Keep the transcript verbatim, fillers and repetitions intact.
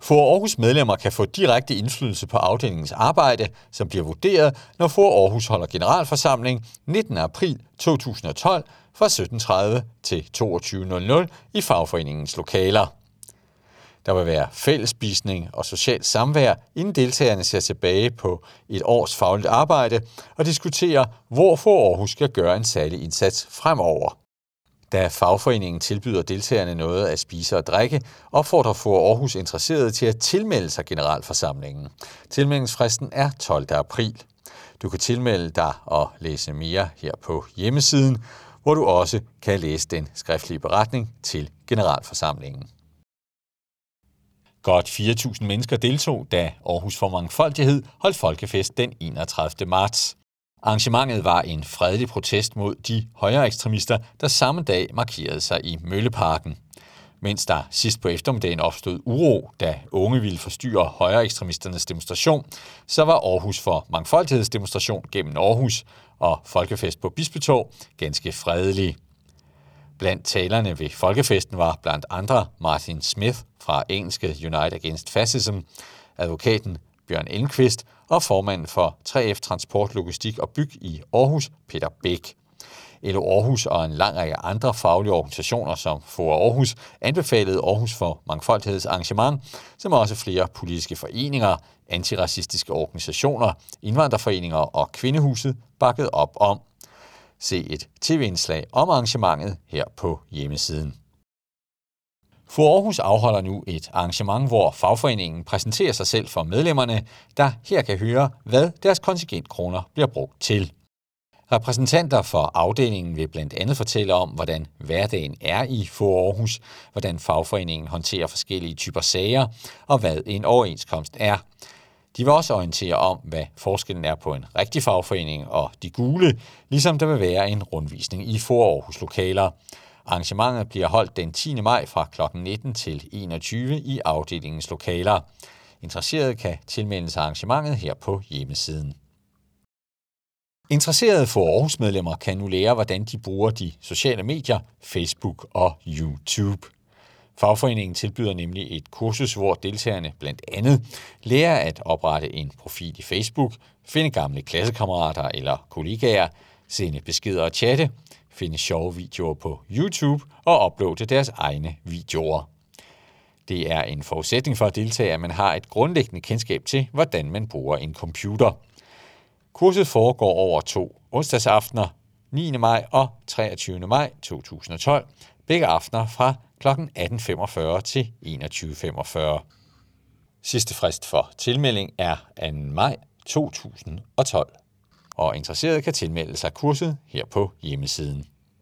FOA Aarhus medlemmer kan få direkte indflydelse på afdelingens arbejde, som bliver vurderet, når FOA Aarhus holder generalforsamling nittende april to tusind og tolv fra sytten tredive til toogtyve nul nul i fagforeningens lokaler. Der vil være fællesspisning og socialt samvær, inden deltagerne ser tilbage på et års fagligt arbejde og diskuterer, hvor FOA Aarhus skal gøre en særlig indsats fremover. Da fagforeningen tilbyder deltagerne noget at spise og drikke, opfordrer FOA Aarhus interesserede til at tilmelde sig generalforsamlingen. Tilmeldingsfristen er tolvte april. Du kan tilmelde dig og læse mere her på hjemmesiden, hvor du også kan læse den skriftlige beretning til generalforsamlingen. Godt fire tusind mennesker deltog, da Aarhus for Mangfoldighed holdt folkefest den enogtredivte marts. Arrangementet var en fredelig protest mod de højreekstremister, der samme dag markerede sig i Mølleparken. Mens der sidst på eftermiddagen opstod uro, da unge ville forstyrre højreekstremisternes demonstration, så var Aarhus for Mangfoldighedsdemonstration gennem Aarhus og folkefest på Bispetorv ganske fredelig. Blandt talerne ved folkefesten var blandt andre Martin Smith fra engelske Unite Against Fascism, advokaten Bjørn Elmqvist og formanden for tre F Transport, Logistik og Byg i Aarhus, Peter Bæk. L O Aarhus og en lang række andre faglige organisationer som FOA Aarhus anbefalede Aarhus for Mangfoldigheds arrangement, som også flere politiske foreninger, antiracistiske organisationer, indvandrerforeninger og Kvindehuset bakkede op om. Se et tv-indslag om arrangementet her på hjemmesiden. FOA Aarhus afholder nu et arrangement, hvor fagforeningen præsenterer sig selv for medlemmerne, der her kan høre, hvad deres kontingentkroner bliver brugt til. Repræsentanter for afdelingen vil blandt andet fortælle om, hvordan hverdagen er i FOA Aarhus, hvordan fagforeningen håndterer forskellige typer sager og hvad en overenskomst er. De vil også orientere om, hvad forskellen er på en rigtig fagforening og de gule, ligesom der vil være en rundvisning i FOA Aarhus lokaler. Arrangementet bliver holdt den tiende maj fra klokken nitten til enogtyve i afdelingens lokaler. Interesserede kan tilmelde sig arrangementet her på hjemmesiden. Interesserede FOA Aarhus medlemmer kan nu lære, hvordan de bruger de sociale medier, Facebook og YouTube. Fagforeningen tilbyder nemlig et kursus, hvor deltagerne blandt andet lærer at oprette en profil i Facebook, finde gamle klassekammerater eller kollegaer, sende beskeder og chatte, finde sjove videoer på YouTube og uploade deres egne videoer. Det er en forudsætning for at deltage, at man har et grundlæggende kendskab til, hvordan man bruger en computer. Kurset foregår over to onsdagsaftener, niende maj og treogtyvende maj to tusind og tolv, begge aftener fra klokken atten femogfyrre til enogtyve femogfyrre. Sidste frist for tilmelding er anden maj to tusind og tolv, og interesserede kan tilmelde sig kurset her på hjemmesiden.